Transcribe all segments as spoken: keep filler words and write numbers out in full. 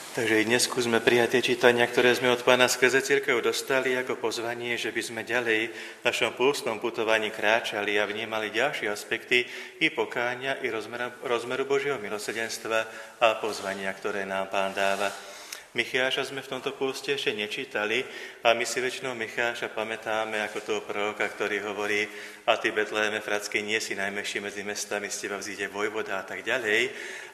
Takže dnes skúsme prijať tie čítania, ktoré sme od Pána skrze cirkev dostali ako pozvanie, že by sme ďalej v našom pústnom putovaní kráčali a vnímali ďalšie aspekty i pokánia, i rozmeru, rozmeru Božieho milosrdenstva a pozvania, ktoré nám Pán dáva. Micháša sme v tomto púste ešte nečítali a my si väčšinou Micháša pamätáme ako toho proroka, ktorý hovorí: a ty, Betléme Fratský, nie si najmenší medzi mestami, z teba vzíde vojvoda a tak ďalej.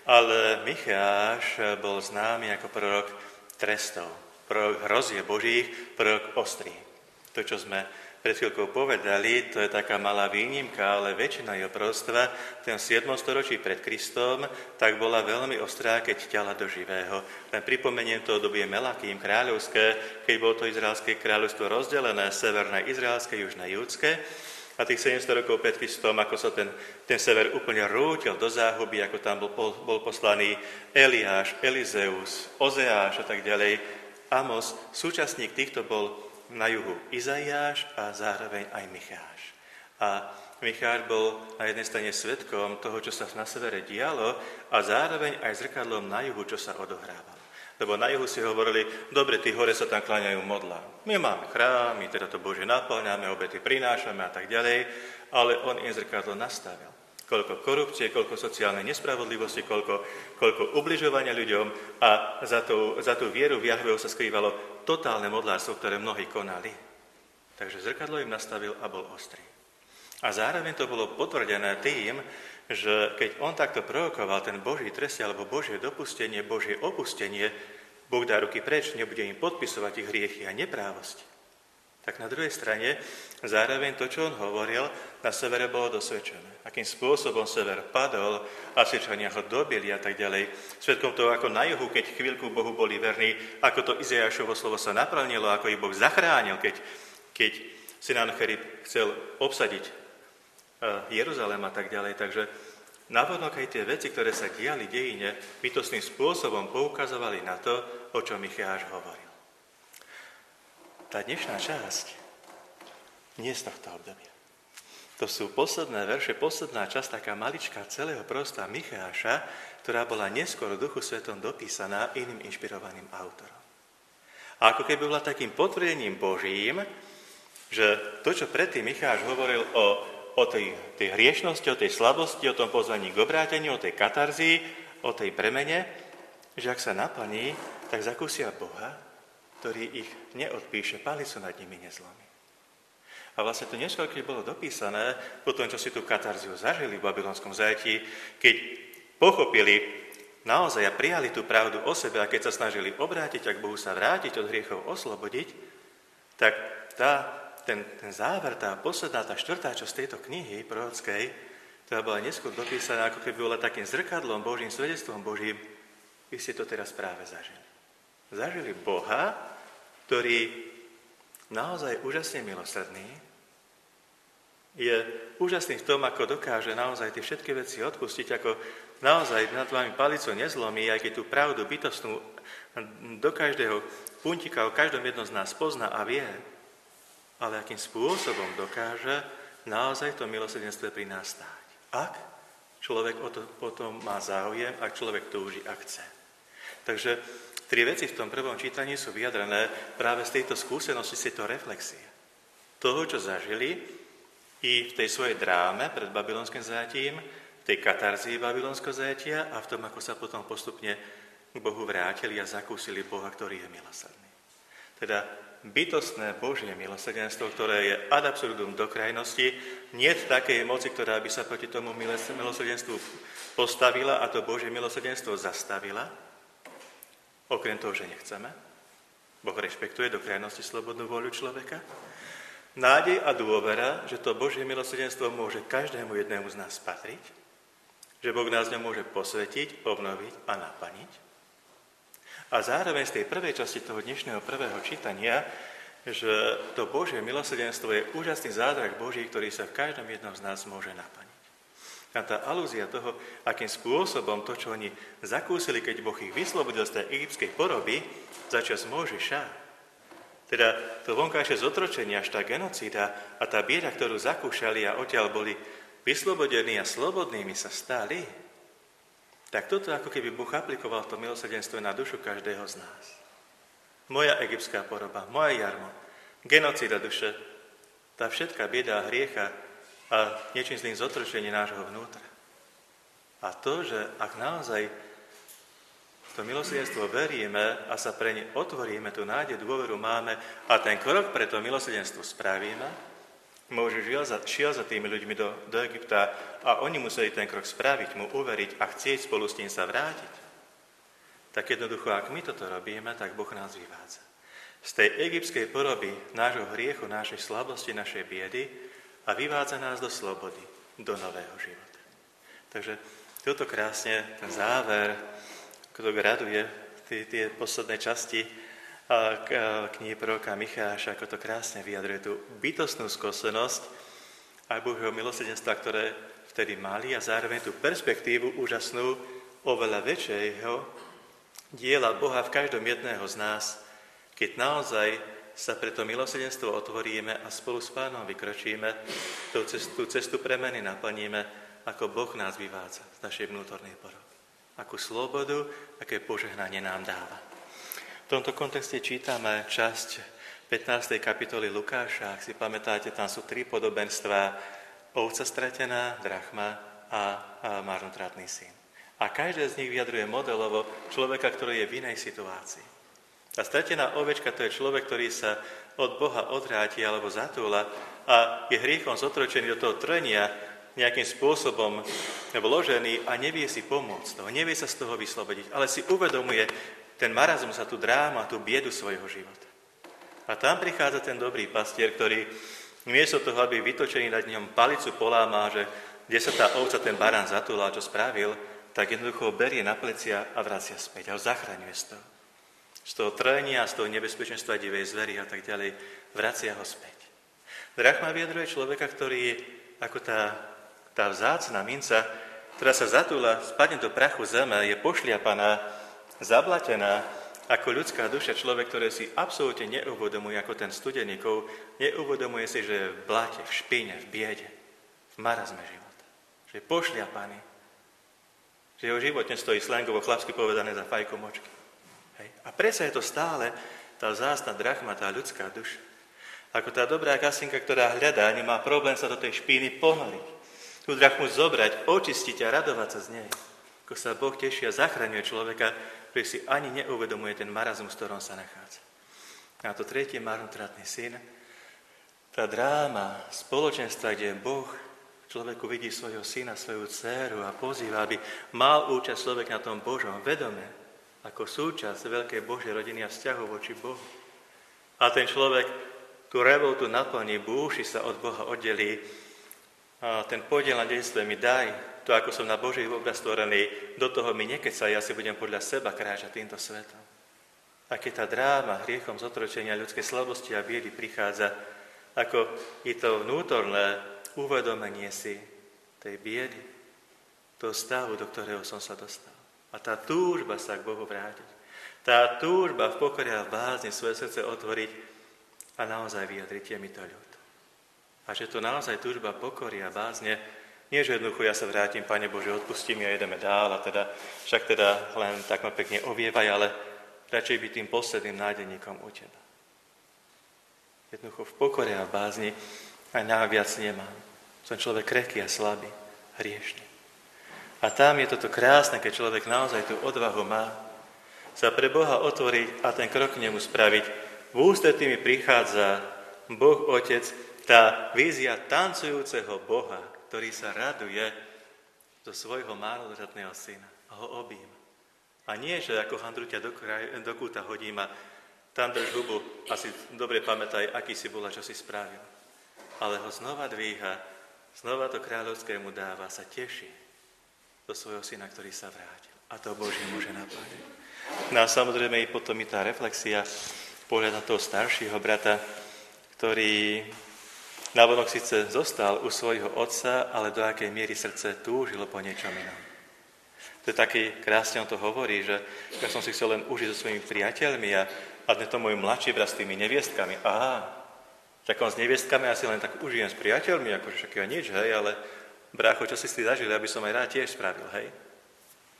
Ale Micháš bol známy ako prorok trestov, prorok hrozie Božích, prorok ostrý. To, čo sme pred chvíľkou povedali, to je taká malá výnimka, ale väčšina jeho proroctva v tom siedmom storočí pred Kristom tak bola veľmi ostrá, keď ťala do živého. Len pripomeniem to obdobie Melakým kráľovské, keď bolo to izraelské kráľovstvo rozdelené, severné izraelské, južné júdske. A tých sedemsto rokov pred Kristom, ako sa ten, ten sever úplne rútil do záhuby, ako tam bol, bol poslaný Eliáš, Elizeus, Ozeáš a tak ďalej. Amos, súčasník týchto bol na juhu Izaiáš a zároveň aj Micháš. A Micháš bol na jednej strane svedkom toho, čo sa na severe dialo, a zároveň aj zrkadlom na juhu, čo sa odohrávalo. Lebo na juhu si hovorili: dobre, tí hore sa tam kláňajú modlám. My máme chrám, my teda to Bože naplňame, obety prinášame a tak ďalej, ale on im zrkadlo nastavil. Koľko korupcie, koľko sociálnej nespravodlivosti, koľko, koľko ubližovania ľuďom, a za tú, za tú vieru v Jahveho sa skrývalo totálne modlárstvo, ktoré mnohí konali. Takže zrkadlo im nastavil a bol ostrý. A zároveň to bolo potvrdené tým, že keď on takto prorokoval ten Boží trest alebo Božie dopustenie, Božie opustenie, Boh dá ruky preč, nebude im podpisovať ich hriechy a neprávosti. Tak na druhej strane zároveň to, čo on hovoril, na severe bolo dosvedčené. Akým spôsobom sever padol, Asýrčania ho dobili a tak ďalej. Svedkom toho, ako na juhu, keď chvíľku Bohu boli verní, ako to Izaiášovo slovo sa naplnilo, ako ich Boh zachránil, keď, keď Sennacherib chcel obsadiť Jeruzalém a tak ďalej. Takže navonok aj tie veci, ktoré sa diali dejine, bytostným spôsobom poukazovali na to, o čom Micháš hovoril. Tá dnešná časť nie je z tohto obdobia. To sú posledné verše, posledná časť, taká maličká celého prosta Micháša, ktorá bola neskôr v Duchu Svetom dopísaná iným inšpirovaným autorom. A ako keby bola takým potvrdením Božím, že to, čo predtým Micháš hovoril o o tej, tej hriešnosti, o tej slabosti, o tom pozvaní k obráteniu, o tej katarzii, o tej premene, že ak sa naplní, tak zakúsia Boha, ktorý ich neodpíše, palicu nad nimi nezlomí. A vlastne to neskôr, keď bolo dopísané, po tom, čo si tú katarziu zažili v babylonskom zajetí, keď pochopili naozaj a prijali tú pravdu o sebe, a keď sa snažili obrátiť a k Bohu sa vrátiť, od hriechov oslobodiť, tak tá Ten, ten záver, tá posledná, tá štvrtá časť tejto knihy prorockej, ktorá bola neskôr dopísaná, ako keby bola takým zrkadlom Božím, svedectvom Božím, vy ste to teraz práve zažili. Zažili Boha, ktorý naozaj úžasne milosrdný, je úžasný v tom, ako dokáže naozaj tie všetky veci odpustiť, ako naozaj nad vami palicu nezlomí, aj keď tú pravdu bytostnú do každého puntika, o každom jednom z nás pozná a vie, ale akým spôsobom dokáže naozaj to milosrdenstvo pri nás stáť. Ak človek o to potom má záujem, ak človek túži a chce. Takže tri veci v tom prvom čítaní sú vyjadrené práve z tejto skúsenosti, z tejto reflexie. Toho, čo zažili i v tej svojej dráme pred babylonským zajatím, v tej katarzii babylonského zajatia a v tom, ako sa potom postupne k Bohu vrátili a zakúsili Boha, ktorý je milosrdný. Teda bytostné Božie milosrdenstvo, ktoré je ad absurdum do krajnosti, nie je takej moci, ktorá by sa proti tomu milosrdenstvu postavila a to Božie milosrdenstvo zastavila, okrem toho, že nechceme. Boh rešpektuje do krajnosti slobodnú voľu človeka. Nádej a dôvera, že to Božie milosrdenstvo môže každému jednému z nás patriť, že Boh nás ňom môže posvetiť, obnoviť a naplniť. A zároveň z tej prvej časti toho dnešného prvého čítania, že to Božie milosrdenstvo je úžasný zázrak Boží, ktorý sa v každom jednom z nás môže naplniť. A tá alúzia toho, akým spôsobom to, čo oni zakúsili, keď Boh ich vyslobodil z tej egyptskej poroby, začas Mojžiša, teda to vonkajšie zotročenie, až tá genocída a tá bieda, ktorú zakúšali a odtiaľ boli vyslobodení a slobodnými sa stali, Tak toto ako keby Boh aplikoval to milosrdenstvo na dušu každého z nás. Moja egyptská poroba, moja jarmo, genocída duše, tá všetká bieda a hriecha a niečím zlým zotročenie nášho vnútra. A to, že ak naozaj to milosrdenstvo veríme a sa pre ne otvoríme, tú nádej, dôveru máme a ten krok pre to milosrdenstvo spravíme, môže šiel za, šiel za tými ľuďmi do, do Egypta a oni museli ten krok spraviť, mu uveriť a chcieť spolu s ním sa vrátiť. Tak jednoducho, ak my toto robíme, tak Boh nás vyvádza. Z tej egyptskej poroby nášho hriechu, našej slabosti, našej biedy a vyvádza nás do slobody, do nového života. Takže toto krásne, ten záver, kto raduje, tie, tie posledné časti knihy proroka Micháša, ako to krásne vyjadruje tú bytostnú skúsenosť a Božieho milosrdenstva, ktoré vtedy mali a zároveň tú perspektívu úžasnú oveľa väčšieho diela Boha v každom jedného z nás, keď naozaj sa pre to milosrdenstvo otvoríme a spolu s Pánom vykročíme, tú cestu, cestu premeny naplníme, ako Boh nás vyvádza z našej vnútornej poroby. Akú slobodu, aké požehnanie nám dáva. V tomto kontexte čítame časť pätnástej kapitoly Lukáša. Ak si pamätáte, tam sú tri podobenstvá. Ovca stratená, drachma a, a marnotratný syn. A každé z nich vyjadruje modelovo človeka, ktorý je v inej situácii. Tá stratená ovečka, to je človek, ktorý sa od Boha odvráti alebo zatúla a je hriechom zotročený do toho trenia, nejakým spôsobom vložený a nevie si pomôcť toho, nevie sa z toho vyslobodiť, ale si uvedomuje ten marazmus a tú drámu a tú biedu svojho života. A tam prichádza ten dobrý pastier, ktorý miesto toho, aby vytočený nad ňom palicu poláma, že kde sa tá ovca, ten barán zatúla, čo spravil, tak jednoducho ho berie na plecia a vracia späť a ho zachraňuje z toho. Z toho trenia, z toho nebezpečenstva divej zvery a tak ďalej, vracia ho späť. Drachma vyjadruje človeka, ktorý je ako tá Tá vzácna minca, ktorá sa zatúla, spadne do prachu zeme, je pošliapaná, zablatená, ako ľudská duša, človek, ktorý si absolútne neuvedomuje ako ten studeníkov, neuvedomuje si, že je v blate, v špine, v biede, v marazme života. Že je pošliapaný. Že jeho život nestojí slangovo, chlapsky povedané za fajku močky. Hej. A predsa je to stále tá vzácna drachma, tá ľudská duša. Ako tá dobrá kasinka, ktorá hľadá, nemá problém sa do tej špíny ponoriť. Tú drachmu zobrať, očistiť a radovať sa z nej. Ako sa Boh teší a zachraňuje človeka, ktorý si ani neuvedomuje ten marazmus, v ktorom sa nachádza. A to tretie, marnotratný syn, tá dráma spoločenstva, kde Boh človeku vidí svojho syna, svoju dcéru a pozýva, aby mal účasť človek na tom Božom vedome, ako súčasť veľkej Božej rodiny a vzťahu voči Bohu. A ten človek tú revoltu naplní, búši sa od Boha oddelí, a ten podiel na dedičstve mi daj, to ako som na Boží obraz stvorený, do toho mi nekecaj, ja si budem podľa seba kráčať týmto svetom. A keď tá dráma hriechom zotročenia ľudskej slabosti a biedy prichádza, ako i to vnútorné uvedomenie si tej biedy, toho stavu, do ktorého som sa dostal. A tá túžba sa k Bohu vrátiť. Tá túžba v pokore a v bázni svoje srdce otvoriť a naozaj vyjadriť je mi to ľud. A že to naozaj túžba pokory a bázne, nie že jednoducho ja sa vrátim, Pane Bože, odpustím a jedeme dál a teda, však teda len tak ma pekne ovievaj, ale radšej byť tým posledným nádeníkom u Teba. Jednoducho v pokore a v bázni aj najviac nemám. Som človek krehký a slabý, hriešný. A tam je toto krásne, keď človek naozaj tú odvahu má sa pre Boha otvoriť a ten krok k nemu spraviť. V ústretí mi prichádza Boh Otec, tá vízia tancujúceho Boha, ktorý sa raduje zo svojho marnotratného syna a ho objíma. A nie, že ako handruťa do, kraj, do kúta hodím a tam drž hubu a si dobre pamätaj, aký si bol a čo si spravil. Ale ho znova dvíha, znova to kráľovskému dáva, sa teší do svojho syna, ktorý sa vrátil. A to Boží môže naplniť. No a samozrejme i potom i tá reflexia, pohľad na toho staršieho brata, ktorý navonok síce zostal u svojho otca, ale do akej miery srdce túžilo po niečom inom. To je taký, krásne on to hovorí, že ja som si chcel len užiť so svojimi priateľmi a, a to môj mladší brat s tými neviestkami. Aha, tak on s neviestkami asi len tak užijem s priateľmi, akože však ja nič, hej, ale brácho, čo si si zažili, aby som aj rád tiež spravil, hej.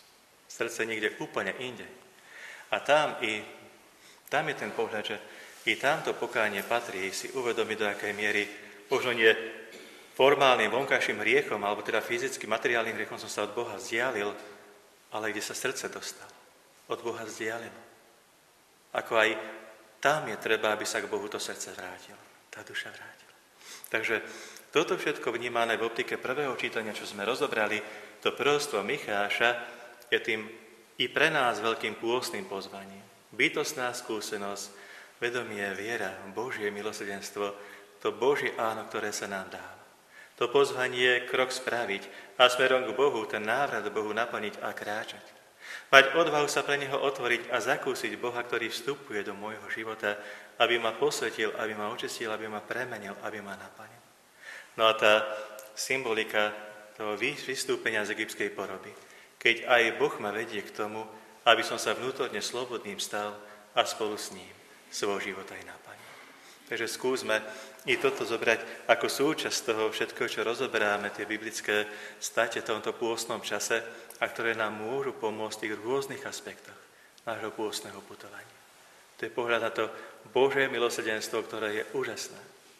Srdce niekde úplne inde. A tam, i, tam je ten pohľad, že i tamto pokánie patrí si uvedomiť, do akej miery možno nie formálnym vonkajším hriechom, alebo teda fyzickým, materiálnym hriechom som sa od Boha vzdialil, ale kde sa srdce dostalo. Od Boha vzdialilo. Ako aj tam je treba, aby sa k Bohu to srdce vrátilo. Tá duša vrátila. Takže toto všetko vnímané v optike prvého čítania, čo sme rozobrali, to proroctvo Micháša je tým i pre nás veľkým pôstnym pozvaním. Bytostná skúsenosť, vedomie, viera, Božie milosrdenstvo, to Božie áno, ktoré sa nám dáva. To pozvanie krok spraviť a smerom k Bohu, ten návrat Bohu naplniť a kráčať. Mať odvahu sa pre Neho otvoriť a zakúsiť Boha, ktorý vstupuje do môjho života, aby ma posvetil, aby ma očistil, aby ma premenil, aby ma naplnil. No a tá symbolika toho vystúpenia z egyptskej poroby, keď aj Boh ma vedie k tomu, aby som sa vnútorne slobodným stal a spolu s ním svoj život aj naplnil. Takže skúsme i toto zobrať ako súčasť toho všetkého, čo rozoberáme, tie biblické state v tomto pôstnom čase, a ktoré nám môžu pomôcť v tých rôznych aspektoch nášho pôstneho putovania. To je pohľad na to Božie milosrdenstvo, ktoré je úžasné.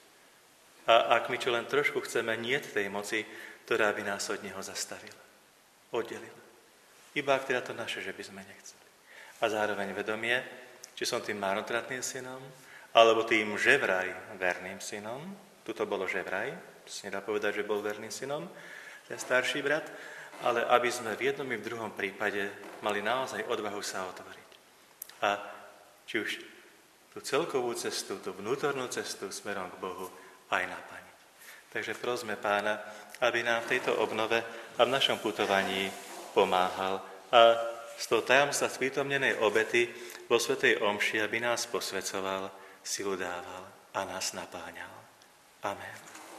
A ak my čo len trošku chceme, niet tej moci, ktorá by nás od Neho zastavila, oddelila. Iba ak teda to naše, že by sme nechceli. A zároveň vedomie, či som tým marnotratným synom, alebo tým že vraj verným synom. Tuto bolo že vraj, si nedá povedať, že bol verným synom, ten starší brat, ale aby sme v jednom i v druhom prípade mali naozaj odvahu sa otvoriť. A či už tú celkovú cestu, tú vnútornú cestu smerom k Bohu aj naplniť. Takže prosme Pána, aby nám v tejto obnove a v našom putovaní pomáhal a z toho tajomstva sprítomnenej obety vo svätej omši, aby nás posväcoval, silu dával a nás napáňal. Amen.